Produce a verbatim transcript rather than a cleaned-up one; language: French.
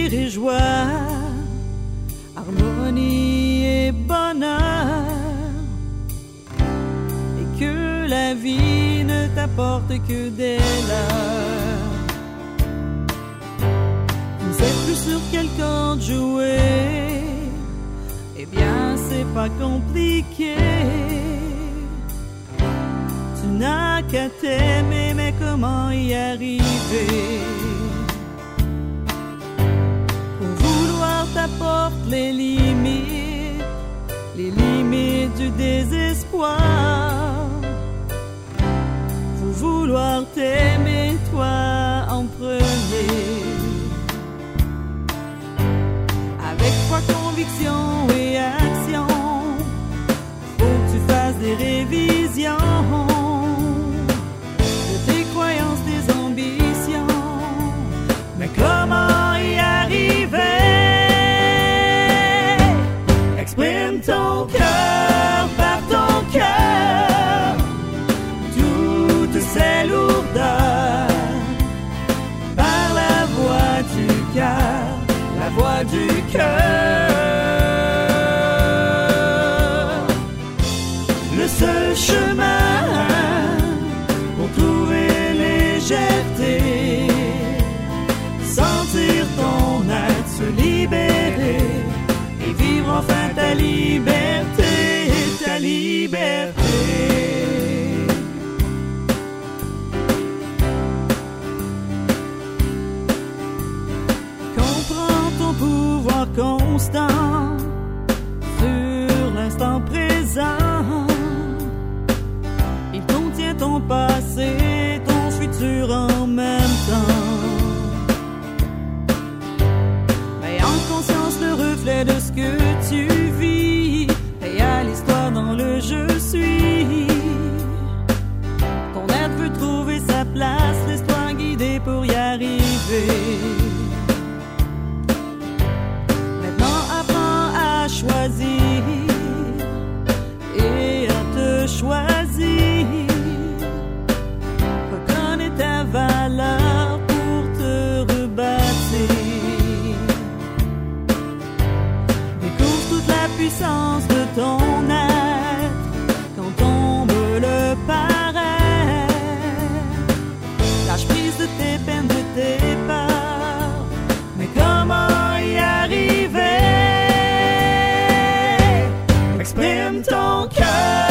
rire et joie, harmonie et bonheur, et que la vie ne t'apporte que des leurs. Tu ne sais plus sur quelle corde jouer, eh bien c'est pas compliqué. Tu n'as qu'à t'aimer, mais comment y arriver? Pour vouloir t'apporter les limites, les limites du désespoir. Faut vouloir t'aimer toi en premier. Avec foi, conviction et action, faut que tu fasses des révisions de tes croyances, tes ambitions. Mais comment y arriver? Exprime ton cœur par ton cœur, toutes ces lourdeurs, par la voix du cœur, la voix du cœur. Le seul chemin pour trouver légèreté, sentir ton être se libérer et vivre enfin ta liberté, ta liberté. Comprends ton pouvoir constant sur l'instant présent. Il contient ton passé, ton futur en même temps. Mais en conscience, le reflet de ce que tu vis, et à l'histoire dans le je suis. Ton être veut trouver sa place, laisse-toi guider pour y arriver. Maintenant, apprends à choisir et à te choisir. Reconnais ta valeur pour te rebâtir. Découvre toute la puissance de ton être quand tombe le paraître. Lâche prise de tes peines, de tes peurs. Mais comment y arriver? Exprime ton cœur